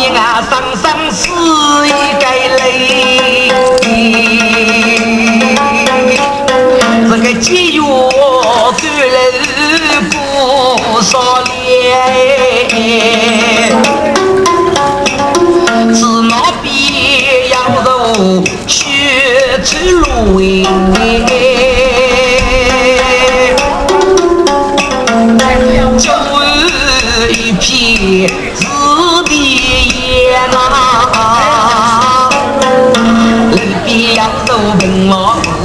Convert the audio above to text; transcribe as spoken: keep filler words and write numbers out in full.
啊，生生死一个泪。这个节约个人不少脸，只拿笔要走血之路就一片